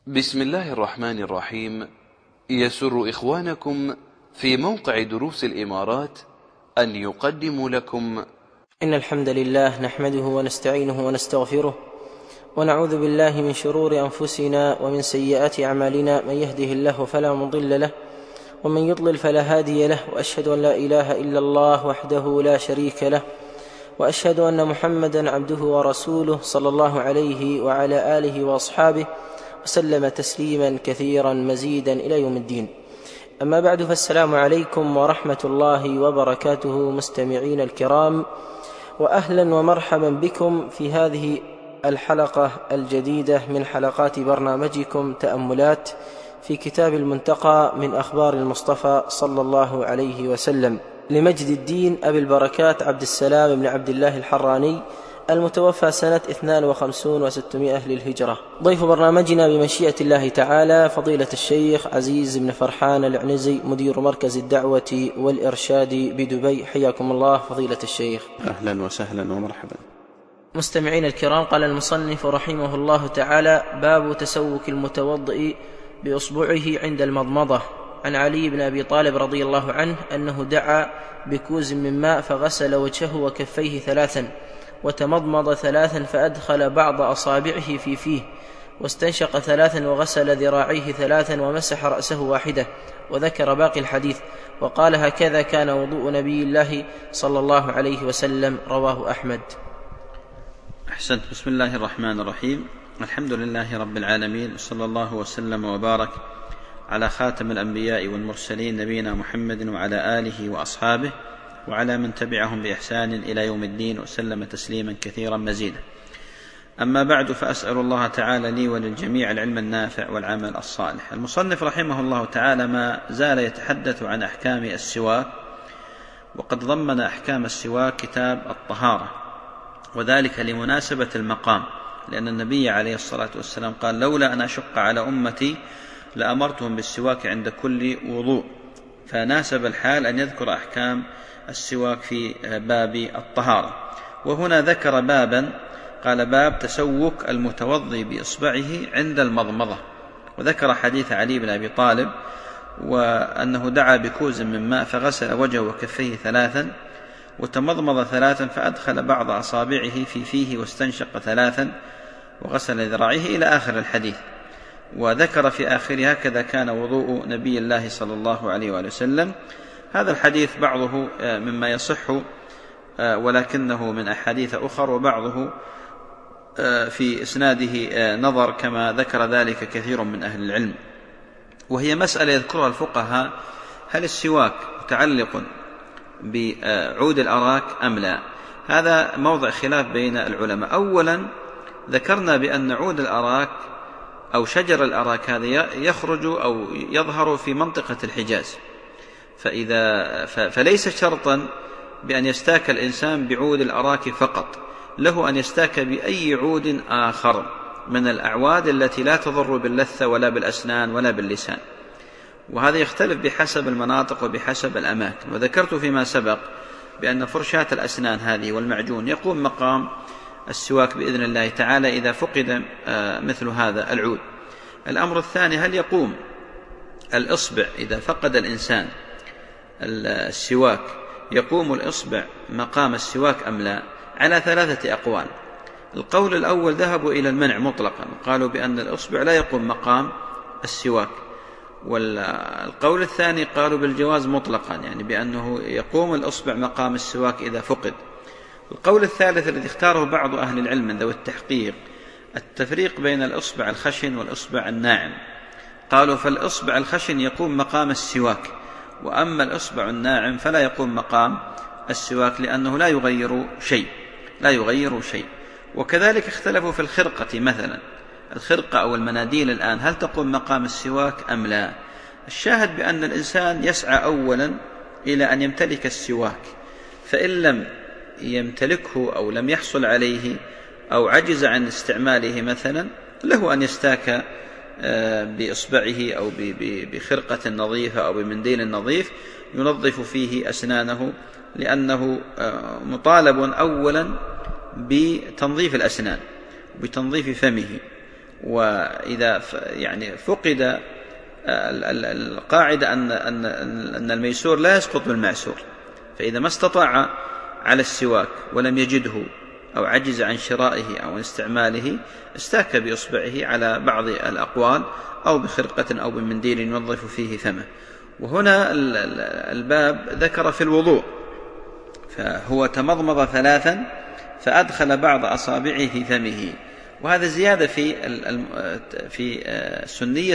بسم الله الرحمن الرحيم. يسر إخوانكم في موقع دروس الإمارات أن يقدموا لكم إن الحمد لله نحمده ونستعينه ونستغفره ونعوذ بالله من شرور أنفسنا ومن سيئات أعمالنا، من يهده الله فلا مضل له ومن يضلل فلا هادي له، وأشهد أن لا إله إلا الله وحده لا شريك له، وأشهد أن محمدا عبده ورسوله صلى الله عليه وعلى آله وأصحابه وسلم تسليما كثيرا مزيدا إلى يوم الدين. أما بعد، فالسلام عليكم ورحمة الله وبركاته مستمعين الكرام، وأهلا ومرحبا بكم في هذه الحلقة الجديدة من حلقات برنامجكم تأملات في كتاب المنتقى من أخبار المصطفى صلى الله عليه وسلم لمجد الدين أبي البركات عبد السلام بن عبد الله الحراني المتوفى سنة 52 و600 للهجرة. ضيف برنامجنا بمشيئة الله تعالى فضيلة الشيخ عزيز بن فرحان العنزي، مدير مركز الدعوة والإرشاد بدبي. حياكم الله فضيلة الشيخ. أهلا وسهلا ومرحبا. مستمعين الكرام، قال المصنف رحمه الله تعالى: باب تسوك المتوضئ بإصبعه عند المضمضة. عن علي بن أبي طالب رضي الله عنه أنه دعا بكوز من ماء فغسل وجهه وكفيه 3 وتمضمض 3 فأدخل بعض أصابعه في فيه واستنشق 3 وغسل ذراعيه 3 ومسح رأسه 1. وذكر باقي الحديث وقال: هكذا كان وضوء نبي الله صلى الله عليه وسلم. رواه أحمد. أحسنت. بسم الله الرحمن الرحيم. الحمد لله رب العالمين، صلى الله وسلم وبارك على خاتم الأنبياء والمرسلين نبينا محمد وعلى آله وأصحابه وعلى من تبعهم بإحسان إلى يوم الدين، وسلم تسليما كثيرا مزيدا. أما بعد، فأسأل الله تعالى لي وللجميع العلم النافع والعمل الصالح. المصنف رحمه الله تعالى ما زال يتحدث عن أحكام السواك، وقد ضمن أحكام السواك كتاب الطهارة، وذلك لمناسبة المقام، لأن النبي عليه الصلاة والسلام قال: لولا أن أشق على أمتي لأمرتهم بالسواك عند كل وضوء. فناسب الحال أن يذكر أحكام السواك في باب الطهارة. وهنا ذكر بابا، قال: باب تسوك المتوضي بإصبعه عند المضمضة. وذكر حديث علي بن أبي طالب وأنه دعا بكوز من ماء فغسل وجهه وكفيه 3 وتمضمض 3 فأدخل بعض أصابعه في فيه واستنشق 3 وغسل ذراعيه إلى آخر الحديث. وذكر في آخره: هكذا كان وضوء نبي الله صلى الله عليه وآله وسلم. هذا الحديث بعضه مما يصح ولكنه من أحاديث أخر، وبعضه في إسناده نظر، كما ذكر ذلك كثير من أهل العلم. وهي مسألة يذكرها الفقهاء: هل السواك متعلق بعود الأراك أم لا؟ هذا موضع خلاف بين العلماء. أولا ذكرنا بأن عود الأراك أو شجر الأراك هذا يخرج أو يظهر في منطقة الحجاز، فليس شرطا بأن يستاك الإنسان بعود الأراك فقط، له أن يستاك بأي عود آخر من الأعواد التي لا تضر باللثة ولا بالأسنان ولا باللسان. وهذا يختلف بحسب المناطق وبحسب الأماكن. وذكرت فيما سبق بأن فرشاة الأسنان هذه والمعجون يقوم مقام السواك بإذن الله تعالى إذا فقد مثل هذا العود. الأمر الثاني: هل يقوم الإصبع إذا فقد الإنسان السواك، يقوم الإصبع مقام السواك أم لا؟ على 3 أقوال. القول الأول ذهبوا إلى المنع مطلقا، قالوا بأن الإصبع لا يقوم مقام السواك. والقول الثاني قالوا بالجواز مطلقا، يعني بأنه يقوم الإصبع مقام السواك إذا فقد. القول الثالث الذي اختاره بعض أهل العلم من ذوي التحقيق التفريق بين الإصبع الخشن والإصبع الناعم. قالوا: فالإصبع الخشن يقوم مقام السواك، وأما الإصبع الناعم فلا يقوم مقام السواك، لأنه لا يغير شيء. وكذلك اختلفوا في الخرقة مثلا، الخرقة أو المناديل الآن هل تقوم مقام السواك أم لا؟ الشاهد بأن الإنسان يسعى أولا إلى أن يمتلك السواك، فإن لم يمتلكه أو لم يحصل عليه أو عجز عن استعماله مثلا، له أن يستاك بإصبعه أو بخرقة نظيفة أو بمنديل نظيف ينظف فيه أسنانه، لأنه مطالب أولا بتنظيف الأسنان، بتنظيف فمه، وإذا يعني فقد القاعدة أن الميسور لا يسقط بالمعسور، فإذا ما استطاع على السواك ولم يجده أو عجز عن شرائه أو استعماله استاك بإصبعه على بعض الأقوال، أو بخرقة أو بمنديل ينظف فيه فمه. وهنا الباب ذكر في الوضوء، فهو تمضمض 3 فأدخل بعض أصابعه في فمه، وهذا زيادة في سنية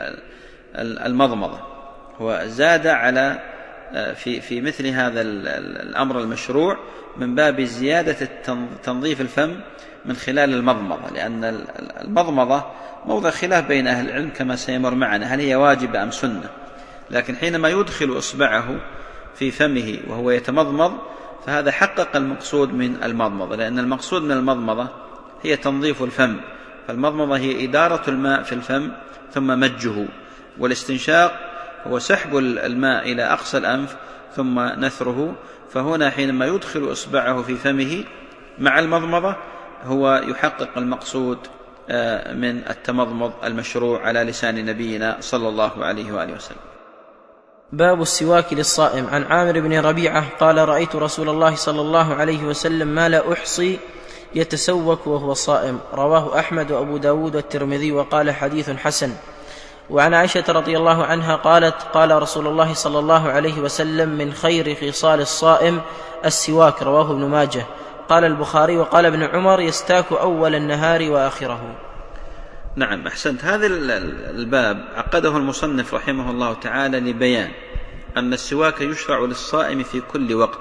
المضمضة، هو زاد على في مثل هذا الأمر المشروع من باب زيادة تنظيف الفم من خلال المضمضة، لأن المضمضة موضع خلاف بين أهل العلم كما سيمر معنا، هل هي واجبة أم سنة؟ لكن حينما يدخل إصبعه في فمه وهو يتمضمض فهذا حقق المقصود من المضمضة، لأن المقصود من المضمضة هي تنظيف الفم، فالمضمضة هي إدارة الماء في الفم ثم مجه، والاستنشاق هو سحب الماء إلى أقصى الأنف ثم نثره. فهنا حينما يدخل إصبعه في فمه مع المضمضة هو يحقق المقصود من التمضمض المشروع على لسان نبينا صلى الله عليه وآله وسلم. باب السواك للصائم. عن عامر بن ربيعة قال: رأيت رسول الله صلى الله عليه وسلم ما لا أحصي يتسوك وهو صائم. رواه أحمد وأبو داود والترمذي وقال: حديث حسن. وعن عائشة رضي الله عنها قالت: قال رسول الله صلى الله عليه وسلم: من خير خصال الصائم السواك. رواه ابن ماجه. قال البخاري: وقال ابن عمر: يستاك أول النهار وآخره. نعم، أحسنت. هذا الباب عقده المصنف رحمه الله تعالى لبيان أن السواك يشرع للصائم في كل وقت،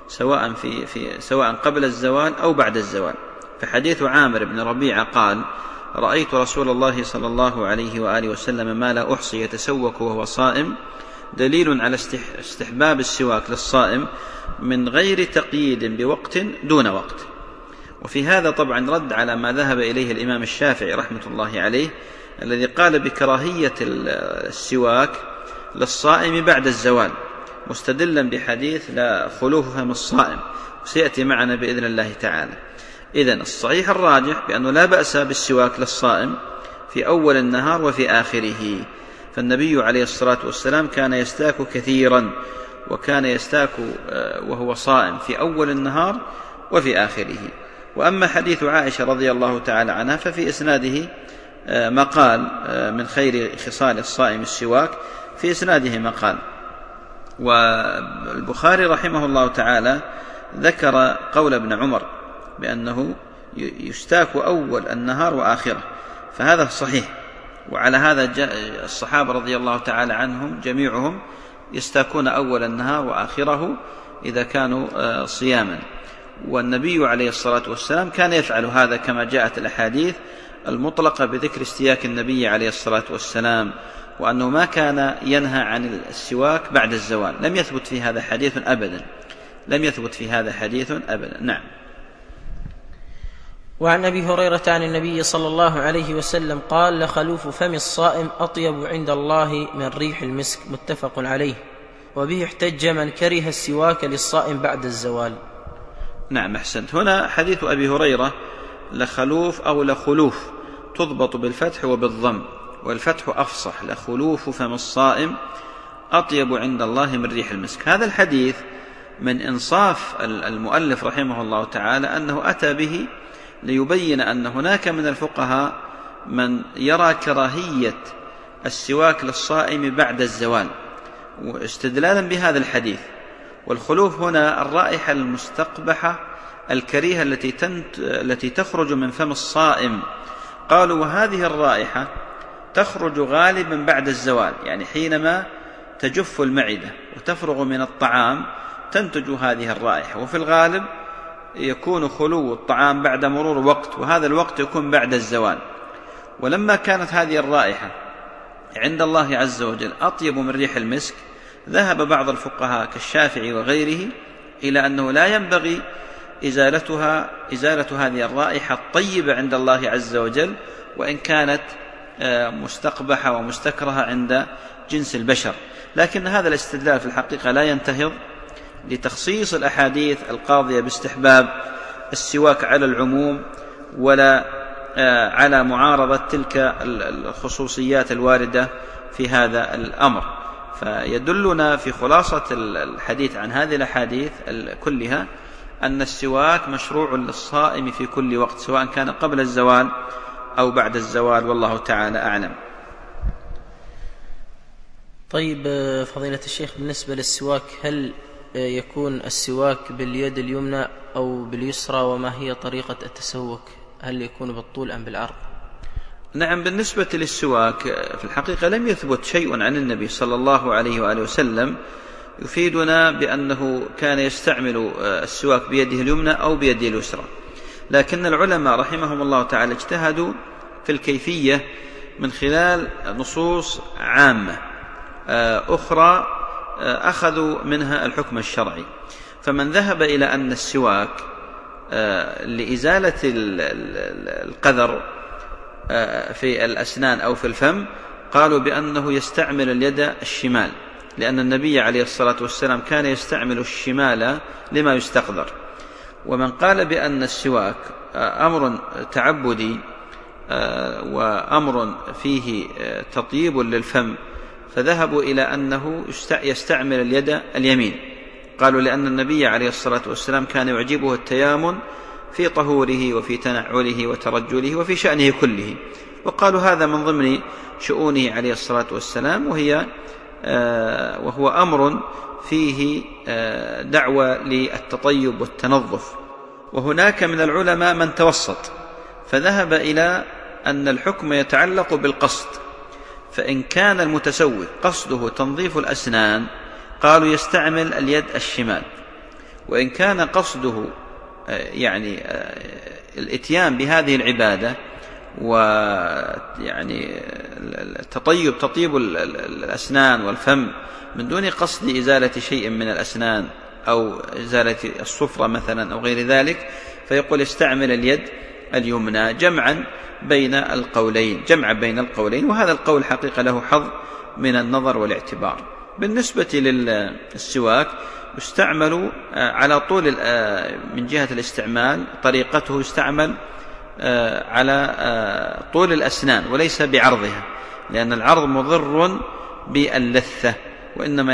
سواء قبل الزوال أو بعد الزوال. فحديث عامر بن ربيعة قال: رأيت رسول الله صلى الله عليه وآله وسلم ما لا أحصي يتسوك وهو صائم، دليل على استحباب السواك للصائم من غير تقييد بوقت دون وقت. وفي هذا طبعا رد على ما ذهب إليه الإمام الشافعي رحمة الله عليه، الذي قال بكراهية السواك للصائم بعد الزوال، مستدلا بحديث لا خلوف فم الصائم، وسيأتي معنا بإذن الله تعالى. إذن الصحيح الراجح بأنه لا بأس بالسواك للصائم في أول النهار وفي آخره، فالنبي عليه الصلاة والسلام كان يستاك كثيرا، وكان يستاك وهو صائم في أول النهار وفي آخره. وأما حديث عائشة رضي الله تعالى عنها ففي إسناده مقال: من خير خصال الصائم السواك، في إسناده مقال. والبخاري رحمه الله تعالى ذكر قول ابن عمر بأنه يستاك أول النهار وآخره، فهذا صحيح. وعلى هذا الصحابة رضي الله تعالى عنهم جميعهم يستاكون أول النهار وآخره إذا كانوا صياما، والنبي عليه الصلاة والسلام كان يفعل هذا كما جاءت الأحاديث المطلقة بذكر استياك النبي عليه الصلاة والسلام، وأنه ما كان ينهى عن السواك بعد الزوال. لم يثبت في هذا حديث أبدا، لم يثبت في هذا حديث أبدا. نعم. وعن أبي هريرة عن النبي صلى الله عليه وسلم قال: لخلوف فم الصائم أطيب عند الله من ريح المسك. متفق عليه. وبه احتج من كره السواك للصائم بعد الزوال. نعم، أحسنت. هنا حديث أبي هريرة لخلوف أو لخلوف تضبط بالفتح وبالضم، والفتح أفصح. لخلوف فم الصائم أطيب عند الله من ريح المسك. هذا الحديث من إنصاف المؤلف رحمه الله تعالى أنه أتى به ليبين أن هناك من الفقهاء من يرى كراهية السواك للصائم بعد الزوال، واستدلالا بهذا الحديث. والخلوف هنا الرائحة المستقبحة الكريهة التي تخرج من فم الصائم. قالوا: وهذه الرائحة تخرج غالبا بعد الزوال، يعني حينما تجف المعدة وتفرغ من الطعام تنتج هذه الرائحة، وفي الغالب يكون خلو الطعام بعد مرور وقت، وهذا الوقت يكون بعد الزوال. ولما كانت هذه الرائحة عند الله عز وجل أطيب من ريح المسك، ذهب بعض الفقهاء كالشافعي وغيره إلى أنه لا ينبغي إزالة هذه الرائحة الطيبة عند الله عز وجل، وإن كانت مستقبحة ومستكرهة عند جنس البشر. لكن هذا الاستدلال في الحقيقة لا ينتهض لتخصيص الأحاديث القاضية باستحباب السواك على العموم، ولا على معارضة تلك الخصوصيات الواردة في هذا الأمر. فيدلنا في خلاصة الحديث عن هذه الأحاديث كلها أن السواك مشروع للصائم في كل وقت، سواء كان قبل الزوال أو بعد الزوال، والله تعالى أعلم. طيب فضيلة الشيخ، بالنسبة للسواك هل يكون السواك باليد اليمنى أو باليسرى، وما هي طريقة التسوك؟ هل يكون بالطول أم بالعرض؟ نعم، بالنسبة للسواك في الحقيقة لم يثبت شيء عن النبي صلى الله عليه وآله وسلم يفيدنا بأنه كان يستعمل السواك بيده اليمنى أو بيده اليسرى، لكن العلماء رحمهم الله تعالى اجتهدوا في الكيفية من خلال نصوص عامة أخرى أخذوا منها الحكم الشرعي. فمن ذهب إلى أن السواك لإزالة القذر في الأسنان أو في الفم قالوا بأنه يستعمل اليد الشمال، لأن النبي عليه الصلاة والسلام كان يستعمل الشمال لما يستقذر. ومن قال بأن السواك أمر تعبدي وأمر فيه تطيب للفم فذهبوا إلى أنه يستعمل اليد اليمين، قالوا لأن النبي عليه الصلاة والسلام كان يعجبه التيامن في طهوره وفي تنعله وترجله وفي شأنه كله، وقالوا هذا من ضمن شؤونه عليه الصلاة والسلام، وهو أمر فيه دعوة للتطيب والتنظف. وهناك من العلماء من توسط فذهب إلى أن الحكم يتعلق بالقصد، فإن كان المتسوق قصده تنظيف الأسنان قالوا يستعمل اليد الشمال، وإن كان قصده يعني الاتيان بهذه العبادة ويعني تطيب الأسنان والفم من دون قصد إزالة شيء من الأسنان أو إزالة الصفرة مثلا أو غير ذلك، فيقول يستعمل اليد اليمنى جمعا بين القولين، وهذا القول حقيقة له حظ من النظر والاعتبار. بالنسبة للسواك يستعمل على طول من جهة الاستعمال، طريقته يستعمل على طول الأسنان وليس بعرضها، لأن العرض مضر باللثة، وإنما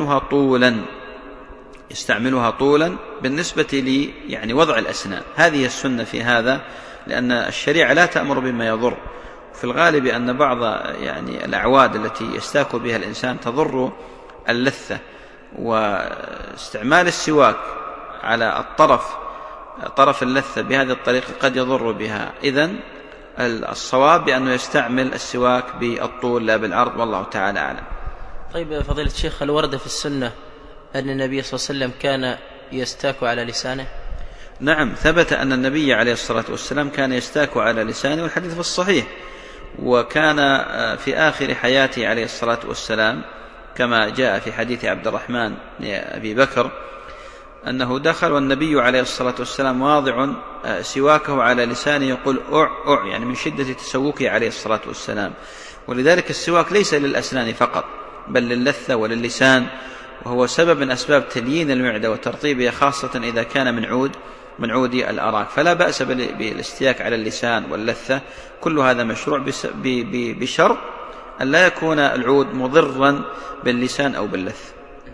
يستعملها طولا بالنسبة لي يعني وضع الأسنان. هذه السنة في هذا، لأن الشريعة لا تأمر بما يضر. في الغالب أن بعض يعني الأعواد التي يستاك بها الإنسان تضر اللثة، واستعمال السواك على طرف اللثة بهذه الطريقة قد يضر بها. إذن الصواب بأنه يستعمل السواك بالطول لا بالعرض، والله تعالى أعلم. طيب فضيلة الشيخ، هل ورد في السنة أن النبي صلى الله عليه وسلم كان يستاك على لسانه؟ نعم، ثبت أن النبي عليه الصلاة والسلام كان يستاك على لسانه، والحديث في الصحيح. وكان في آخر حياته عليه الصلاة والسلام كما جاء في حديث عبد الرحمن أبي بكر أنه دخل والنبي عليه الصلاة والسلام واضع سواكه على لسانه يقول أع يعني من شدة تسوكه عليه الصلاة والسلام. ولذلك السواك ليس للأسنان فقط بل للثة وللسان، وهو سبب من أسباب تليين المعدة وترطيبها، خاصة إذا كان من عود الأراك، فلا بأس بالاستياك على اللسان واللثة. كل هذا مشروع بشرط أن لا يكون العود مضرا باللسان أو باللثة.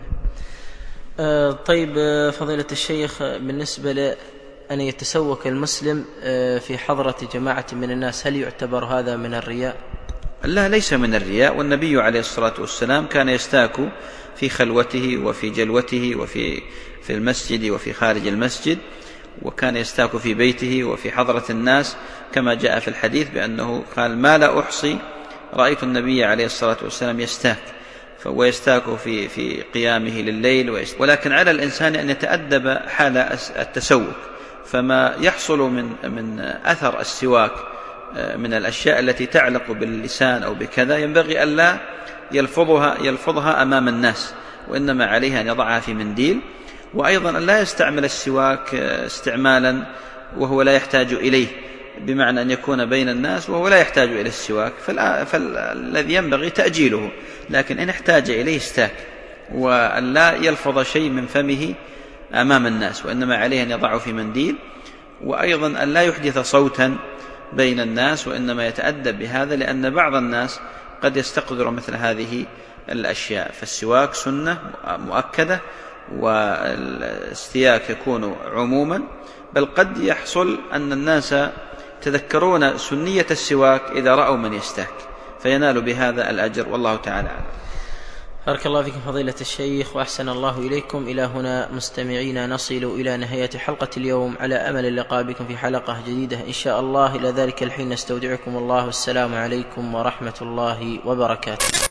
طيب فضيلة الشيخ، بالنسبة لأن يتسوك المسلم في حضرة جماعة من الناس، هل يعتبر هذا من الرياء؟ لا، ليس من الرياء. والنبي عليه الصلاة والسلام كان يستاك في خلوته وفي جلوته وفي المسجد وفي خارج المسجد، وكان يستاك في بيته وفي حضرة الناس، كما جاء في الحديث بأنه قال ما لا أحصي رأيت النبي عليه الصلاة والسلام يستاك، فهو يستاك في قيامه لليل. ولكن على الإنسان أن يتأدب حال التسوك، فما يحصل من أثر السواك من الأشياء التي تعلق باللسان أو بكذا ينبغي ألا يلفظها أمام الناس، وإنما عليها أن يضعها في منديل. وأيضا لا يستعمل السواك استعمالا وهو لا يحتاج إليه، بمعنى أن يكون بين الناس وهو لا يحتاج إلى السواك، فالذي ينبغي تأجيله، لكن إن احتاج إليه استاك، وأن لا يلفظ شيء من فمه أمام الناس، وإنما عليه أن يضعه في منديل. وأيضا أن لا يحدث صوتا بين الناس، وإنما يتأدب بهذا لأن بعض الناس قد يستقدر مثل هذه الأشياء. فالسواك سنة مؤكدة، والاستياك يكون عموما، بل قد يحصل أن الناس تذكرون سنية السواك إذا رأوا من يستاك فينال بهذا الأجر، والله تعالى أعلم. بارك الله فيكم فضيلة الشيخ وأحسن الله إليكم. إلى هنا مستمعينا نصل إلى نهاية حلقة اليوم، على أمل اللقاء بكم في حلقة جديدة إن شاء الله. إلى ذلك الحين نستودعكم الله، والسلام عليكم ورحمة الله وبركاته.